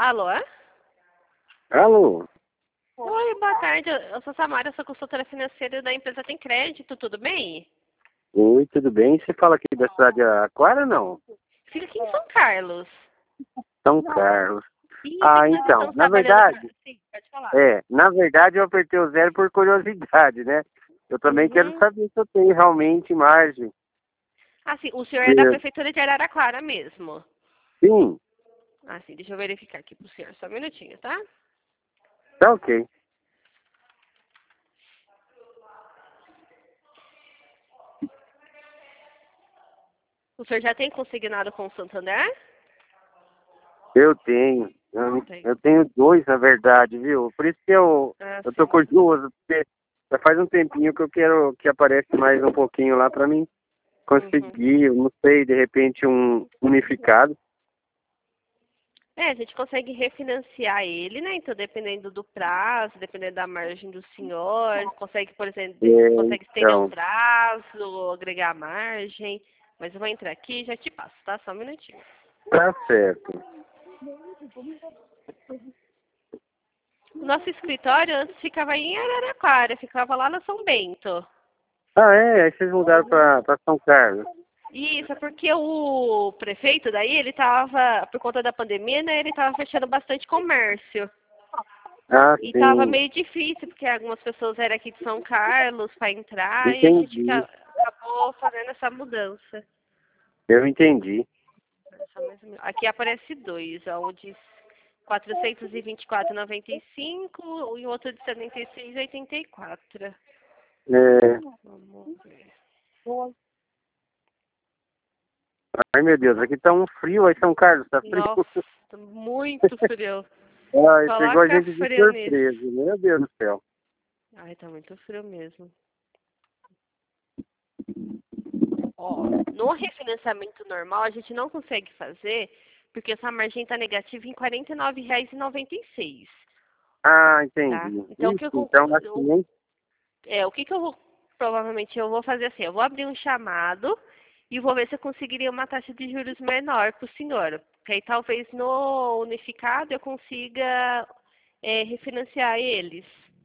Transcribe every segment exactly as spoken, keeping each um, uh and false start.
Alô? Alô? Oi, boa tarde. Eu sou Samara, sou consultora financeira da empresa Tem Crédito, tudo bem? Oi, tudo bem? Você fala aqui da cidade de Aquara, não? Fica aqui em São Carlos. São Carlos. Isso, Ah, que nós então, estamos na trabalhando pra... verdade, Sim, pode falar. é, na verdade eu apertei o zero por curiosidade, né? Eu também quero Uhum. saber se eu tenho realmente margem. Ah, sim, o senhor é da Porque, Prefeitura de Araraquara mesmo. sim, Ah, sim, deixa eu verificar aqui pro senhor, só um minutinho, tá? tá ok. O senhor já tem consignado com o Santander? Eu tenho. Eu, Tem. eu tenho dois, na verdade, viu? Por isso que eu, Ah, eu tô sim. curioso, porque já faz um tempinho que eu quero que apareça mais um pouquinho lá pra mim Uhum. conseguir, eu não sei, de repente um unificado. É, a gente consegue refinanciar ele, né? Então, dependendo do prazo, dependendo da margem do senhor, consegue, por exemplo, de- É, consegue estender o então, prazo, agregar margem. Mas eu vou entrar aqui e já te passo, tá? Só um minutinho. tá certo. O nosso escritório antes ficava em Araraquara, ficava lá na São Bento. Ah, é? Aí vocês mudaram Uhum. pra, pra São Carlos. Isso, é porque o prefeito daí, ele tava, por conta da pandemia, né? Ele tava fechando bastante comércio. Ah, E tava sim. meio difícil, porque algumas pessoas eram aqui de São Carlos para entrar e a gente Entendi. ca- acabou fazendo essa mudança. Eu entendi. Só mais um minuto. Aqui aparece dois, ó, um de quatrocentos e vinte e quatro e noventa e cinco e o outro de setenta e seis e oitenta e quatro. É... Vamos ver. Ai, meu Deus, aqui tá um frio aí, São Carlos, tá frio. Nossa, muito frio. Ai, pegou a Coloca gente de frio nisso. surpresa, meu Deus do céu. Ai, tá muito frio mesmo. Ó, no refinanciamento normal a gente não consegue fazer porque essa margem está negativa em quarenta e nove reais e noventa e seis, Ah, tá? entendi. Então o que Isso, eu, então conclu- acho que eu- nem... é, o que que eu vou, provavelmente eu vou fazer assim, eu vou abrir um chamado e vou ver se eu conseguiria uma taxa de juros menor para o senhor. Que aí talvez no unificado eu consiga é, refinanciar eles.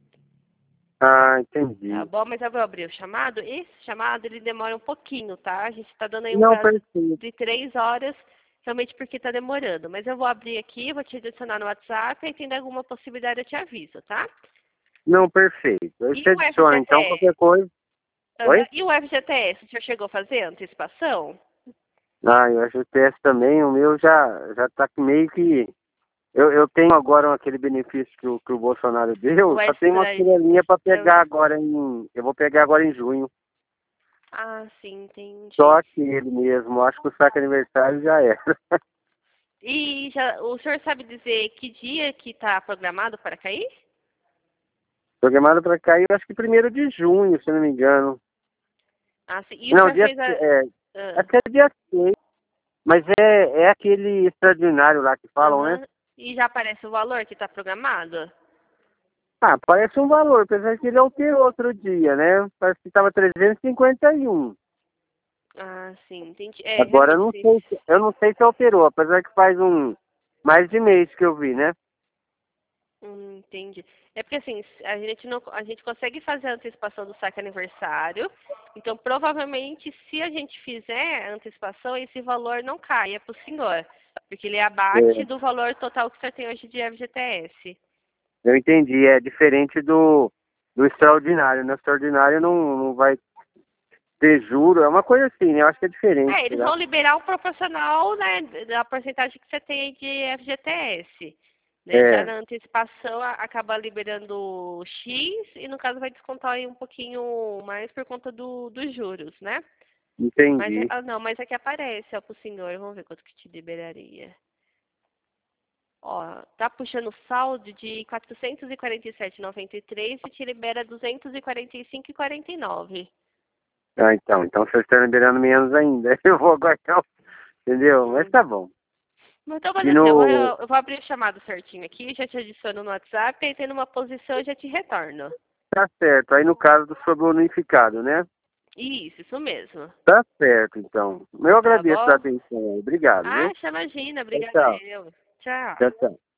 Ah, Tá entendi. bom, mas eu vou abrir o chamado. Esse chamado ele demora um pouquinho, tá? A gente está dando aí um Não, prazo perfeito. de três horas, realmente porque está demorando. Mas eu vou abrir aqui, vou te adicionar no WhatsApp e tendo alguma possibilidade eu te aviso, tá? Não, perfeito. Eu E te o adiciono, então, F G T S? qualquer coisa. Aham. Oi? E o F G T S, o senhor chegou a fazer antecipação? Ah, eu acho que esse também, o meu já, já tá meio que... Eu, eu tenho agora aquele benefício que o, que o Bolsonaro O deu, só tem uma extra. filelinha para Eu- pegar agora em... Eu vou pegar agora em junho. Ah, sim, entendi. Só aquele mesmo. Acho que o saque aniversário já era. E já, o senhor sabe dizer que dia que está programado para cair? Programado para cair, eu acho que primeiro de junho, se não me engano. Ah, sim. E o Não, senhor dia... fez a. É, Ah, acho que é dia seis. Mas é, é aquele extraordinário lá que falam, né? aham. E já aparece o valor que está programado? Ah, parece um valor, apesar que ele alterou outro dia, né? Parece que estava trezentos e cinquenta e um. Ah, sim, entendi. É, Agora eu realmente, não sim. sei, se- eu não sei se alterou, apesar que faz um mais de mês que eu vi, né? Hum, entendi. É porque assim, a gente não, a gente consegue fazer a antecipação do saque aniversário. Então, provavelmente, se a gente fizer a antecipação, esse valor não caia para o senhor, porque ele abate É, do valor total que o senhor tem hoje de F G T S. eu entendi, é diferente do, do extraordinário, né? O extraordinário não, não vai ter juro, é uma coisa assim, né? Eu acho que é diferente, É, eles será? vão liberar o proporcional, né, da porcentagem que você tem aí de F G T S. Né? Já É, na antecipação a- acaba liberando X e no caso vai descontar aí um pouquinho mais por conta do, dos juros, né? Mas é, entendi. ah, não, mas aqui aparece, ó, pro senhor, vamos ver quanto que te liberaria. Ó, tá puxando saldo de quatrocentos e quarenta e sete e noventa e três e te libera duzentos e quarenta e cinco e quarenta e nove. Ah, então, então vocês estão liberando menos ainda. Eu vou aguardar, entendeu? Mas Hum. tá bom. Então, mas E assim, eu vou, no... eu vou abrir o chamado certinho aqui, já te adiciono no WhatsApp, aí tendo uma posição eu já te retorno. Tá certo, aí no caso do sobre o unificado, né? Isso, isso mesmo. Tá certo, então. Eu Tá agradeço a bom? atenção. Obrigado, Ah, viu? imagina, Tchau, obrigada tchau. eu. Tchau. Tchau, tchau.